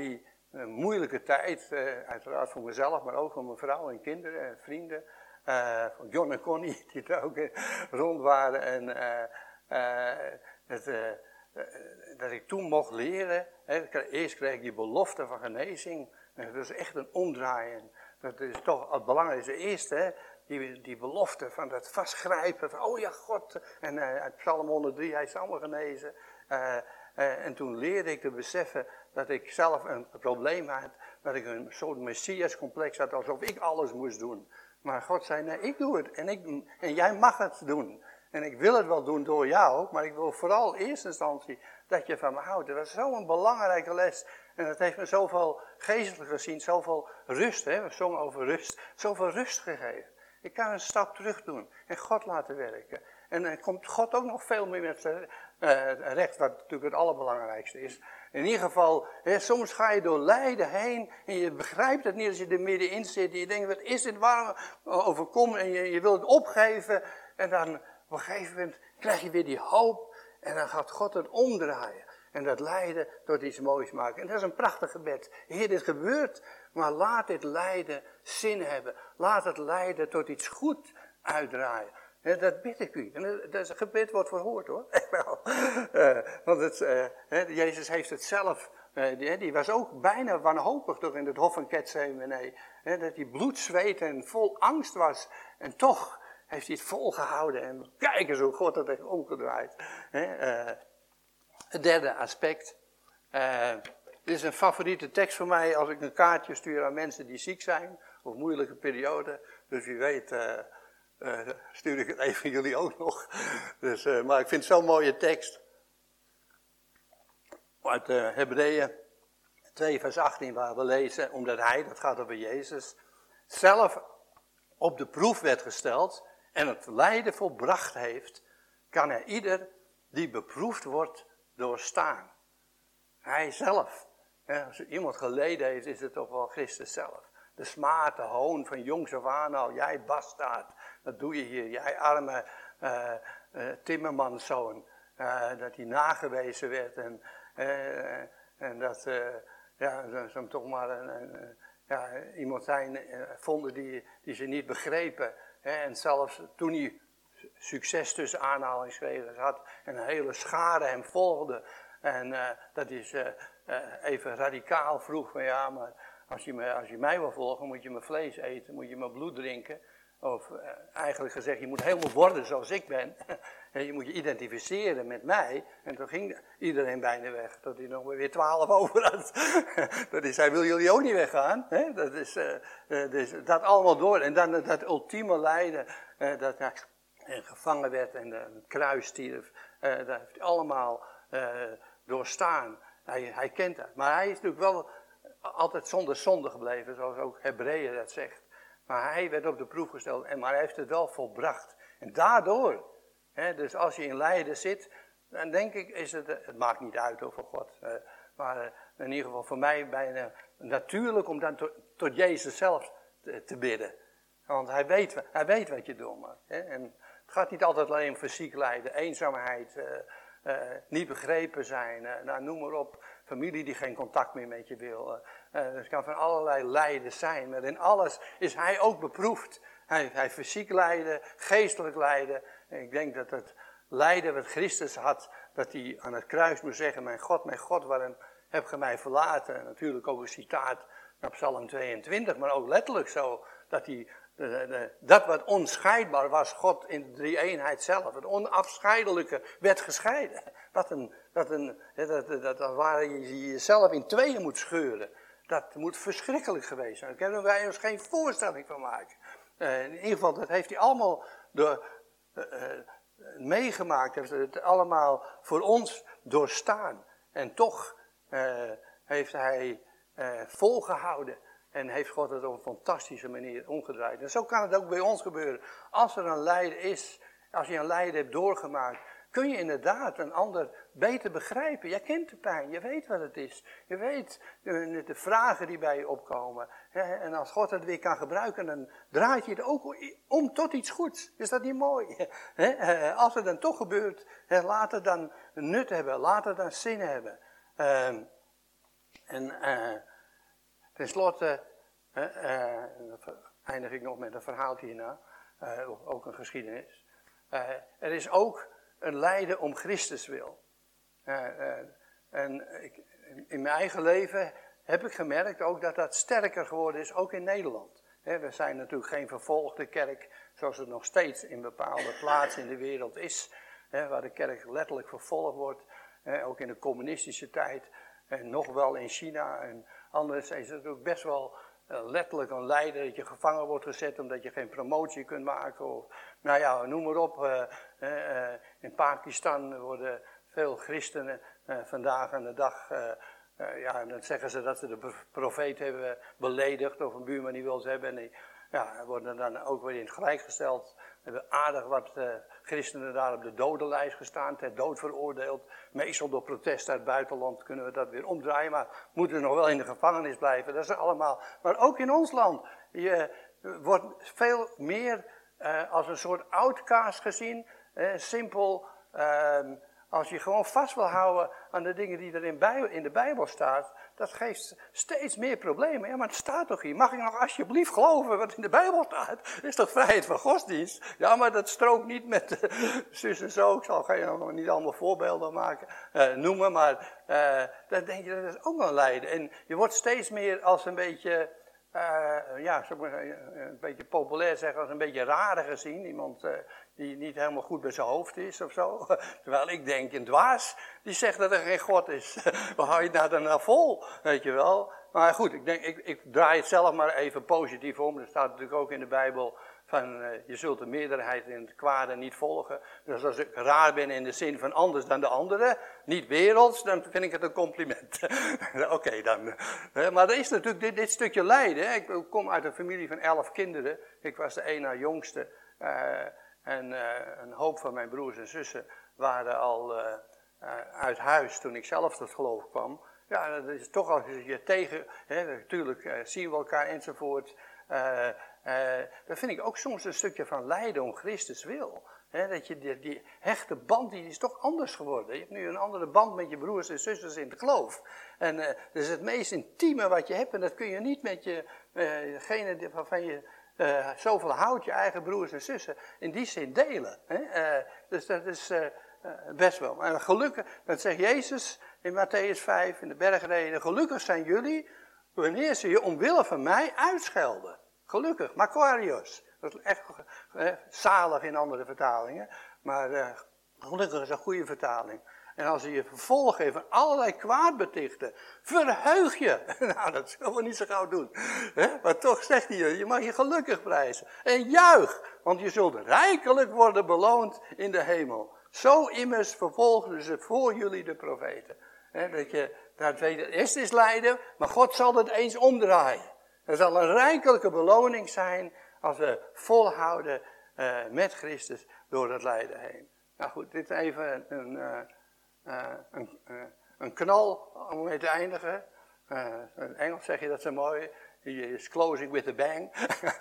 een moeilijke tijd, uh, uiteraard voor mezelf, maar ook voor mijn vrouw en kinderen en vrienden. Uh, van John en Connie, die er ook uh, rond waren. En uh, uh, het, uh, uh, dat ik toen mocht leren. Hè, eerst kreeg ik die belofte van genezing. En dat is echt een omdraaien. Dat is toch het belangrijkste. Eerst, hè, die, die belofte van dat vastgrijpen. Van, oh ja, God. En uh, uit Psalm honderddrie, hij is allemaal genezen. Uh, uh, en toen leerde ik te beseffen dat ik zelf een probleem had. Dat ik een soort messiascomplex had, alsof ik alles moest doen. Maar God zei, nee, ik doe het. En, ik, en jij mag het doen. En ik wil het wel doen door jou, maar ik wil vooral in eerste instantie dat je van me houdt. Dat was zo'n belangrijke les. En dat heeft me zoveel geestelijk gezien, zoveel rust, hè, we zongen over rust, zoveel rust gegeven. Ik kan een stap terug doen en God laten werken. En dan komt God ook nog veel meer met zijn uh, recht, wat natuurlijk het allerbelangrijkste is. In ieder geval, hè, soms ga je door lijden heen en je begrijpt het niet als je er middenin zit. En je denkt, wat is dit, waarom overkomt en je, je wil het opgeven. En dan op een gegeven moment krijg je weer die hoop en dan gaat God het omdraaien. En dat lijden tot iets moois maken. En dat is een prachtig gebed. Heer, dit gebeurt, maar laat dit lijden zin hebben. Laat het lijden tot iets goed uitdraaien. En dat bid ik u. En dat gebed wordt verhoord hoor. Echt wel. Uh, want het, uh, he, Jezus heeft het zelf. Uh, die, die was ook bijna wanhopig toch in het hof van Getsemane. He, dat hij bloed zweet en vol angst was. En toch heeft hij het volgehouden. En kijk eens hoe God het heeft omgedraaid. He, uh, Het derde aspect. Uh, dit is een favoriete tekst voor mij als ik een kaartje stuur aan mensen die ziek zijn. Of moeilijke periode. Dus wie weet uh, uh, stuur ik het even jullie ook nog. Dus, uh, maar ik vind het zo'n mooie tekst. Uit uh, Hebreeën twee vers achttien waar we lezen. Omdat hij, dat gaat over Jezus, zelf op de proef werd gesteld. En het lijden volbracht heeft. Kan er ieder die beproefd wordt doorstaan. Hij zelf. Ja, als iemand geleden heeft, is het toch wel Christus zelf. De smaad, de hoon van jongs af aan al. Jij bastaard, wat doe je hier? Jij arme uh, uh, timmermanszoon. Uh, dat hij nagewezen werd. En, uh, en dat uh, ja, ze hem toch maar een, een, ja, iemand zijn uh, vonden die, die ze niet begrepen. Hè? En zelfs toen hij succes tussen aanhalingsregels had en een hele schare hem volgde. En uh, dat is uh, uh, even radicaal vroeg van ja, maar als je, me, als je mij wil volgen moet je mijn vlees eten, moet je mijn bloed drinken. Of uh, eigenlijk gezegd, je moet helemaal worden zoals ik ben. En je moet je identificeren met mij. En toen ging iedereen bijna weg, tot hij nog weer twaalf over had. Dat is, hij wil jullie ook niet weggaan. Hè? Dat is uh, uh, dus dat allemaal door. En dan uh, dat ultieme lijden, uh, dat hij en gevangen werd en uh, het kruis stierf. Uh, dat heeft hij allemaal uh, doorstaan. Hij, hij kent dat. Maar hij is natuurlijk wel altijd zonder zonde gebleven, zoals ook Hebreeën dat zegt. Maar hij werd op de proef gesteld, en, maar hij heeft het wel volbracht. En daardoor, hè, dus als je in lijden zit, dan denk ik, is het, het maakt niet uit over God. Uh, maar uh, in ieder geval voor mij bijna natuurlijk om dan to, tot Jezus zelf te, te bidden. Want hij weet, hij weet wat je doormaakt. Hè? En het gaat niet altijd alleen om fysiek lijden, eenzaamheid, uh, uh, niet begrepen zijn, uh, nou, noem maar op. Familie die geen contact meer met je wil. Uh, uh, het kan van allerlei lijden zijn, maar in alles is hij ook beproefd. Hij, hij fysiek lijden, geestelijk lijden. En ik denk dat het lijden wat Christus had, dat hij aan het kruis moest zeggen, mijn God, mijn God, waarom heb je mij verlaten? En natuurlijk ook een citaat naar Psalm tweeëntwintig, maar ook letterlijk zo, dat hij... De, de, dat wat onscheidbaar was, God in de drie-eenheid zelf. Het onafscheidelijke werd gescheiden. Wat een, dat, een, dat, dat, dat waar je jezelf in tweeën moet scheuren. Dat moet verschrikkelijk geweest zijn. Daar kunnen wij ons geen voorstelling van maken. Uh, in ieder geval, dat heeft hij allemaal door, uh, uh, meegemaakt. Heeft het allemaal voor ons doorstaan. En toch uh, heeft hij uh, volgehouden. En heeft God het op een fantastische manier omgedraaid. En zo kan het ook bij ons gebeuren. Als er een lijden is, als je een lijden hebt doorgemaakt, kun je inderdaad een ander beter begrijpen. Jij kent de pijn, je weet wat het is. Je weet de, de vragen die bij je opkomen. En als God het weer kan gebruiken, dan draait je het ook om tot iets goeds. Is dat niet mooi? Als het dan toch gebeurt, laat het dan nut hebben, laat het dan zin hebben. En... Uh, Ten slotte uh, uh, eindig ik nog met een verhaal hierna, uh, ook een geschiedenis. Uh, er is ook een lijden om Christus wil. Uh, uh, en ik, in mijn eigen leven heb ik gemerkt ook dat dat sterker geworden is, ook in Nederland. He, we zijn natuurlijk geen vervolgde kerk, zoals het nog steeds in bepaalde plaatsen in de wereld is. He, waar de kerk letterlijk vervolgd wordt, he, ook in de communistische tijd. En nog wel in China en anders is het natuurlijk best wel uh, letterlijk een lijden dat je gevangen wordt gezet omdat je geen promotie kunt maken. Of, nou ja, noem maar op. Uh, uh, in Pakistan worden veel christenen uh, vandaag aan de dag, uh, uh, ja, dan zeggen ze dat ze de profeet hebben beledigd of een buurman die wil ze hebben. En die ja, worden dan ook weer in het gelijk gesteld. We hebben aardig wat uh, christenen daar op de dodenlijst gestaan, ter dood veroordeeld. Meestal door protest uit het buitenland kunnen we dat weer omdraaien, maar moeten nog wel in de gevangenis blijven. Dat is allemaal. Maar ook in ons land, je wordt veel meer uh, als een soort outcast gezien. Uh, simpel, uh, als je gewoon vast wil houden aan de dingen die er in, bij, in de Bijbel staat, dat geeft steeds meer problemen. Ja, maar het staat toch hier? Mag ik nog alsjeblieft geloven wat in de Bijbel staat? Dat is toch vrijheid van godsdienst? Ja, maar dat strookt niet met uh, zus en zo. Ik zal geen, nog niet allemaal voorbeelden maken, uh, noemen, maar uh, dan denk je, dat is ook wel een lijden. En je wordt steeds meer als een beetje, uh, ja, zeg maar, een beetje populair zeggen, als een beetje rare gezien. Iemand uh, die niet helemaal goed bij zijn hoofd is of zo. Terwijl ik denk, een dwaas, die zegt dat er geen God is. Waar hou je het nou dan nou vol, weet je wel. Maar goed, ik, denk, ik, ik draai het zelf maar even positief om. Er staat natuurlijk ook in de Bijbel van, uh, je zult de meerderheid in het kwade niet volgen. Dus als ik raar ben in de zin van anders dan de anderen, niet werelds, dan vind ik het een compliment. Oké, okay, dan. Uh, maar er is natuurlijk dit, dit stukje lijden. Hè. Ik kom uit een familie van elf kinderen. Ik was de één na jongste. Uh, En uh, een hoop van mijn broers en zussen waren al uh, uh, uit huis toen ik zelf tot geloof kwam. Ja, dat is toch als je tegen, hè, natuurlijk uh, zien we elkaar enzovoort. Uh, uh, dat vind ik ook soms een stukje van lijden om Christus wil. Hè, dat je die, die hechte band, die is toch anders geworden. Je hebt nu een andere band met je broers en zusters in het geloof. En uh, dat is het meest intieme wat je hebt en dat kun je niet met je, uh, degene waarvan je Uh, zoveel houdt, je eigen broers en zussen, in die zin delen. Hè? Uh, dus dat is uh, uh, best wel. En gelukkig, dat zegt Jezus in Matthäus vijf, in de bergreden, gelukkig zijn jullie, wanneer ze je omwille van mij uitschelden. Gelukkig, Makarios. Dat is echt uh, zalig in andere vertalingen, maar uh, gelukkig is een goede vertaling. En als ze je vervolgen van allerlei kwaad betichten, verheug je. Nou, dat zullen we niet zo gauw doen. He? Maar toch zegt hij, je mag je gelukkig prijzen. En juich, want je zult rijkelijk worden beloond in de hemel. Zo immers vervolgden ze voor jullie de profeten. He, dat je, dat weet, eerst is lijden, maar God zal het eens omdraaien. Er zal een rijkelijke beloning zijn als we volhouden uh, met Christus door het lijden heen. Nou goed, dit even een... Uh, Uh, een, uh, een knal om mee te eindigen. Uh, in Engels zeg je dat zo mooi. He is closing with a bang.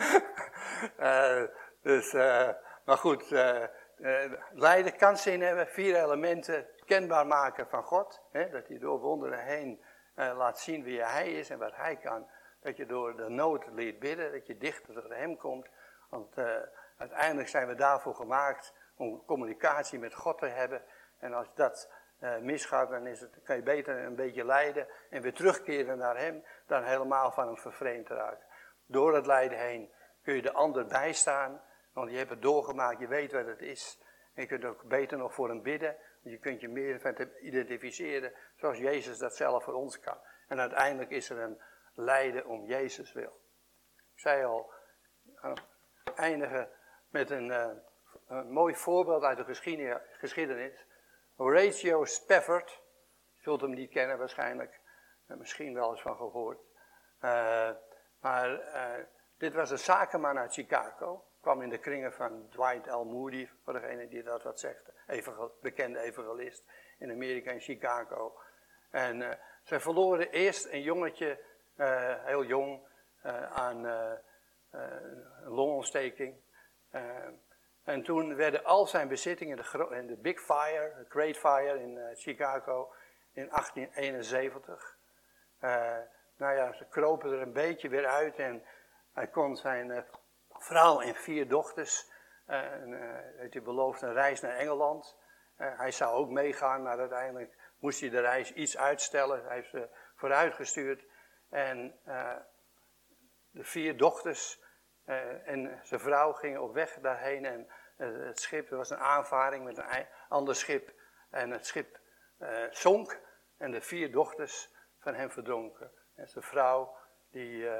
uh, dus, uh, maar goed, uh, uh, lijden kan zin hebben. Vier elementen kenbaar maken van God. Hè, dat hij door wonderen heen uh, laat zien wie hij is en wat hij kan. Dat je door de nood leert bidden. Dat je dichter tot hem komt. Want uh, uiteindelijk zijn we daarvoor gemaakt om communicatie met God te hebben. En als dat Uh, misgaat, dan is het, kan je beter een beetje lijden en weer terugkeren naar hem, dan helemaal van hem vervreemd raken. Door het lijden heen kun je de ander bijstaan, want je hebt het doorgemaakt, je weet wat het is. En je kunt ook beter nog voor hem bidden, want je kunt je meer van hem identificeren, zoals Jezus dat zelf voor ons kan. En uiteindelijk is er een lijden om Jezus wil. Ik zei al, uh, eindigen met een, uh, een mooi voorbeeld uit de geschiedenis. Horatio Spafford, je zult hem niet kennen waarschijnlijk, misschien wel eens van gehoord. Uh, maar uh, dit was een zakenman uit Chicago, kwam in de kringen van Dwight L. Moody, voor degene die dat wat zegt, evangel, bekende evangelist in Amerika, in Chicago. En uh, zij verloren eerst een jongetje, uh, heel jong, uh, aan uh, uh, een longontsteking. Uh, En toen werden al zijn bezittingen, de, in de Big Fire, de Great Fire in uh, Chicago in achttien eenenzeventig, uh, nou ja, ze kropen er een beetje weer uit en hij kon zijn uh, vrouw en vier dochters, uh, en, uh, heeft hij beloofd een reis naar Engeland. Uh, hij zou ook meegaan, maar uiteindelijk moest hij de reis iets uitstellen. Hij heeft ze vooruitgestuurd en uh, de vier dochters uh, en zijn vrouw gingen op weg daarheen en uh, het schip, er was een aanvaring met een ander schip en het schip uh, zonk en de vier dochters van hem verdronken. En zijn vrouw, die uh,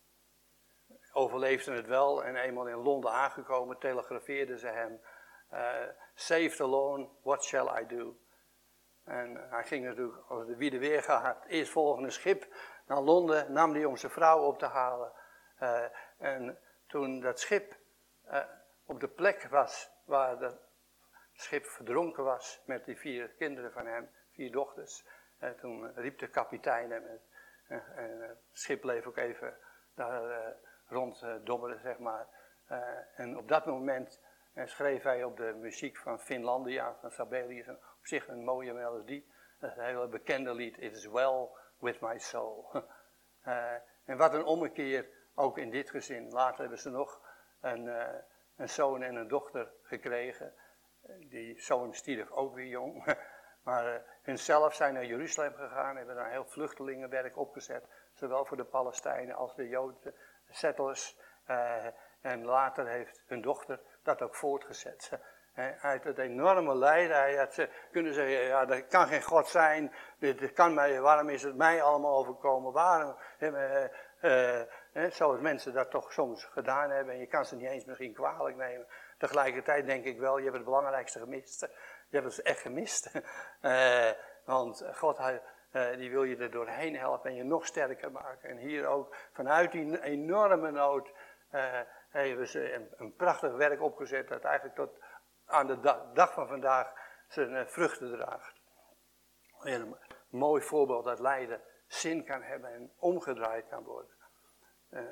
overleefde het wel en eenmaal in Londen aangekomen, telegrafeerde ze hem, uh, saved alone, what shall I do? En hij ging natuurlijk, als de wiede weer gaat, eerst volgende schip naar Londen, nam hij om zijn vrouw op te halen. Uh, en toen dat schip uh, op de plek was waar dat schip verdronken was met die vier kinderen van hem, vier dochters, uh, toen riep de kapitein hem. En uh, het schip bleef ook even daar uh, rond uh, dobberen, zeg maar. Uh, en op dat moment uh, schreef hij op de muziek van Finlandia, van Sibelius, op zich een mooie melodie. Dat is een hele bekende lied, It is well with my soul. uh, en wat een ommekeer ook in dit gezin. Later hebben ze nog een, uh, een zoon en een dochter gekregen. Die zoon stierf ook weer jong. Maar uh, hunzelf zijn naar Jeruzalem gegaan, hebben daar een heel vluchtelingenwerk opgezet. Zowel voor de Palestijnen als de Joodse settlers. Uh, en later heeft hun dochter dat ook voortgezet. He, uit het enorme lijden, hij had ze kunnen zeggen, ja, dat kan geen God zijn. Dit, dit kan mij, waarom is het mij allemaal overkomen? Waarom? Uh, uh, uh, zoals mensen dat toch soms gedaan hebben. En je kan ze niet eens misschien kwalijk nemen. Tegelijkertijd denk ik wel, je hebt het belangrijkste gemist. Je hebt het echt gemist. Uh, want God, hij, uh, die wil je er doorheen helpen en je nog sterker maken. En hier ook vanuit die enorme nood uh, hebben ze een, een prachtig werk opgezet. Dat eigenlijk tot aan de da- dag van vandaag zijn uh, vruchten draagt. Een mooi voorbeeld dat lijden zin kan hebben en omgedraaid kan worden. Uh,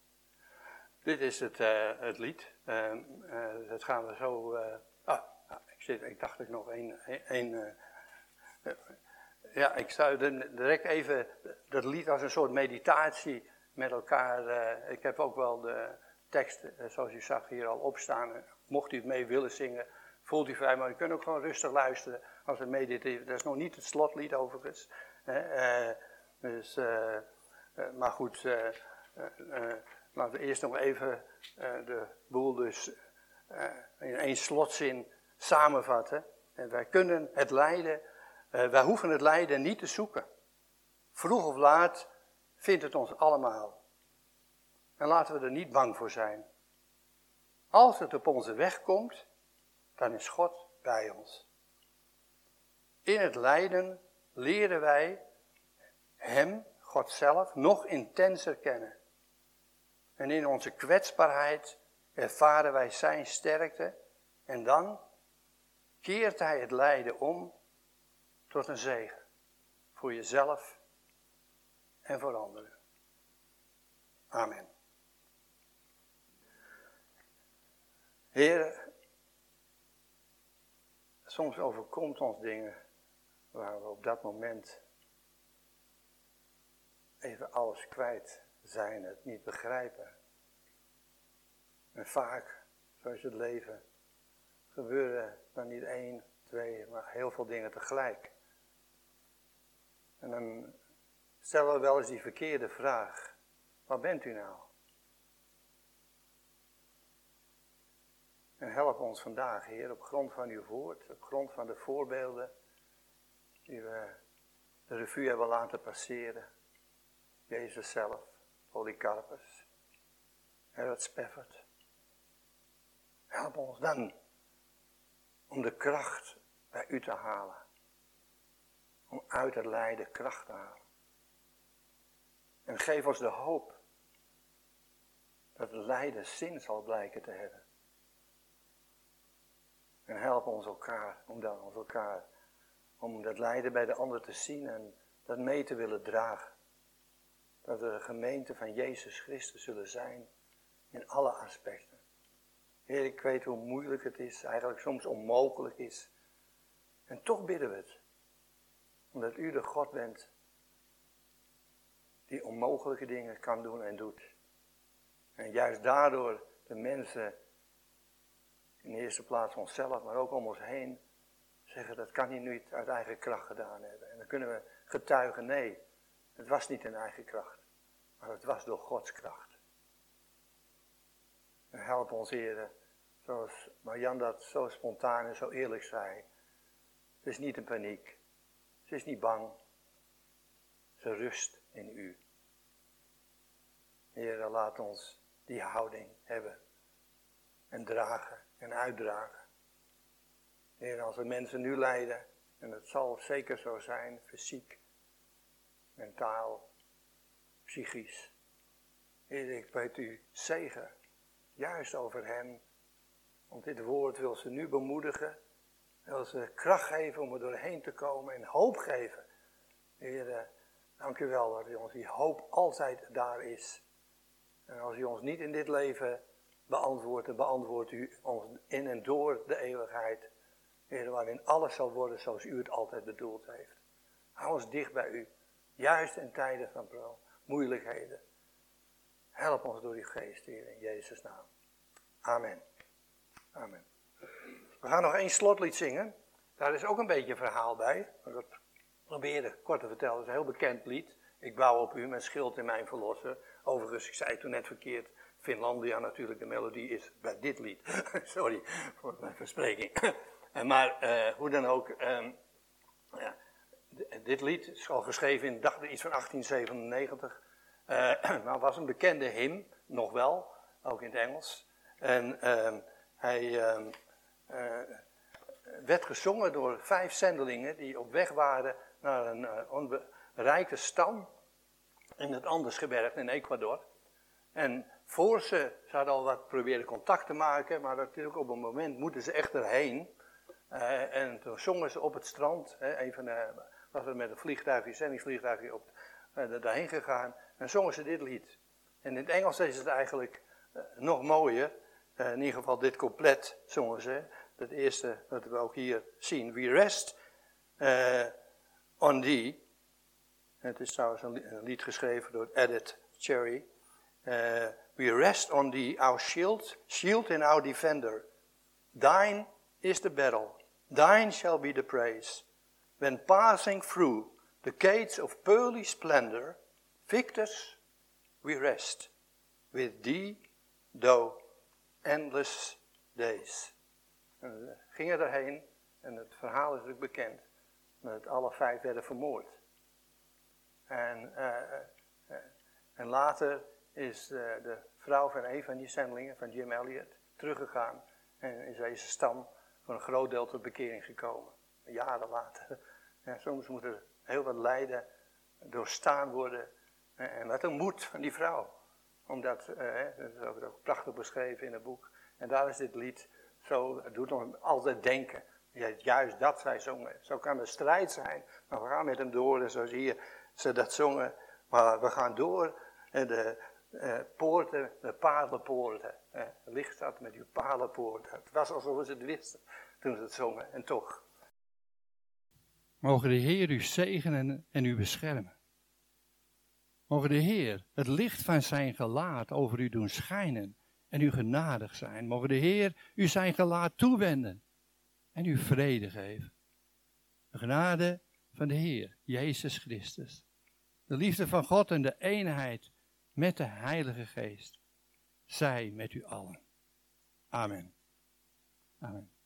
dit is het, uh, het lied. Uh, uh, dat gaan we zo... Uh, ah, ik, zit, ik dacht ik nog één... één uh, uh, ja, ik zou direct even dat lied als een soort meditatie met elkaar... Uh, ik heb ook wel de tekst, uh, zoals u zag, hier al opstaan. Mocht u het mee willen zingen, voelt u vrij. Maar u kunt ook gewoon rustig luisteren als het mediteren. Dat is nog niet het slotlied overigens. Uh, uh, dus, uh, uh, maar goed... Uh, uh, uh, Laten we eerst nog even uh, de boel dus uh, in één slotzin samenvatten. En wij kunnen het lijden, uh, wij hoeven het lijden niet te zoeken. Vroeg of laat vindt het ons allemaal. En laten we er niet bang voor zijn. Als het op onze weg komt, dan is God bij ons. In het lijden leren wij Hem, God zelf, nog intenser kennen. En in onze kwetsbaarheid ervaren wij zijn sterkte. En dan keert hij het lijden om tot een zegen. Voor jezelf en voor anderen. Amen. Heer, soms overkomt ons dingen waar we op dat moment even alles kwijt zijn, het niet begrijpen. En vaak, zoals het leven, gebeuren dan niet één, twee, maar heel veel dingen tegelijk. En dan stellen we wel eens die verkeerde vraag. Waar bent u nou? En help ons vandaag, Heer, op grond van uw woord, op grond van de voorbeelden die we de revue hebben laten passeren. Jezus zelf, Polycarpus, Herod Speffert. Help ons dan om de kracht bij u te halen. Om uit het lijden kracht te halen. En geef ons de hoop dat het lijden zin zal blijken te hebben. En help ons elkaar, om dan ons elkaar, om dat lijden bij de ander te zien en dat mee te willen dragen. Dat we de gemeente van Jezus Christus zullen zijn in alle aspecten. Heer, ik weet hoe moeilijk het is, eigenlijk soms onmogelijk is. En toch bidden we het. Omdat u de God bent die onmogelijke dingen kan doen en doet. En juist daardoor de mensen, in de eerste plaats onszelf, maar ook om ons heen, zeggen dat kan hij niet uit eigen kracht gedaan hebben. En dan kunnen we getuigen, nee, het was niet in eigen kracht, maar het was door Gods kracht. En help ons, Heer, zoals Marjan dat zo spontaan en zo eerlijk zei. Ze is niet in paniek, ze is niet bang, ze rust in u. Heer, laat ons die houding hebben en dragen en uitdragen. Heer, als we mensen nu lijden, en het zal zeker zo zijn, fysiek, mentaal, psychisch. Heer, ik bid u zegen, juist over hen. Want dit woord wil ze nu bemoedigen, wil ze kracht geven om er doorheen te komen en hoop geven. Heer, dank u wel dat u ons die hoop altijd daar is. En als u ons niet in dit leven beantwoordt, dan beantwoordt u ons in en door de eeuwigheid. Heer, waarin alles zal worden zoals u het altijd bedoeld heeft. Hou ons dicht bij u, juist in tijden van moeilijkheden. Help ons door uw geest, Heer, in Jezus' naam. Amen. Amen. We gaan nog één slotlied zingen. Daar is ook een beetje een verhaal bij. Dat probeerde kort te vertellen. Het is een heel bekend lied. Ik bouw op u, mijn schild en mijn verlosser. Overigens, ik zei het toen net verkeerd. Finlandia natuurlijk, de melodie is bij dit lied. Sorry voor mijn verspreking. Maar uh, hoe dan ook. Um, ja, d- dit lied is al geschreven in, dacht ik, iets van achttien zevenennegentig. Uh, maar was een bekende hymn, nog wel. Ook in het Engels. En uh, hij uh, uh, werd gezongen door vijf zendelingen die op weg waren naar een uh, onbereikte stam in het Andesgebergte in Ecuador. En voor ze, ze hadden al wat proberen contact te maken, maar natuurlijk op een moment moeten ze echt erheen. Uh, en toen zongen ze op het strand, hè, een van de, was er met een vliegtuigje, zendingsvliegtuigje op, uh, daarheen gegaan. En zongen ze dit lied. En in het Engels is het eigenlijk uh, nog mooier. Uh, in ieder geval dit couplet zongen ze. Het eerste wat we ook hier zien. We rest uh, on thee. Het is trouwens een, een lied geschreven door Edith Cherry. Uh, we rest on thee, our shield, shield and our defender. Thine is the battle, thine shall be the praise. When passing through the gates of pearly splendor, victors, we rest with thee, though endless days. En we gingen erheen, en het verhaal is natuurlijk bekend, dat alle vijf werden vermoord. En, uh, uh, en later is uh, de vrouw van een van die zendelingen, van Jim Elliot, teruggegaan en is deze stam voor een groot deel tot bekering gekomen. Jaren later. Ja, soms moet er heel wat lijden doorstaan worden. En wat een moed van die vrouw. Omdat, eh, dat is ook, ook prachtig beschreven in het boek. En daar is dit lied zo, het doet ons altijd denken. Juist dat zij zongen. Zo kan de strijd zijn, maar we gaan met hem door. En zo zie je ze dat zongen. Maar we gaan door. En de eh, poorten, de paardenpoorten. Eh, licht staat met uw paardenpoorten. Het was alsof ze het wisten toen ze het zongen. En toch. Mogen de Heer u zegenen en u beschermen. Mogen de Heer het licht van zijn gelaat over u doen schijnen en u genadig zijn. Mogen de Heer u zijn gelaat toewenden en u vrede geven. De genade van de Heer, Jezus Christus. De liefde van God en de eenheid met de Heilige Geest. Zij met u allen. Amen. Amen.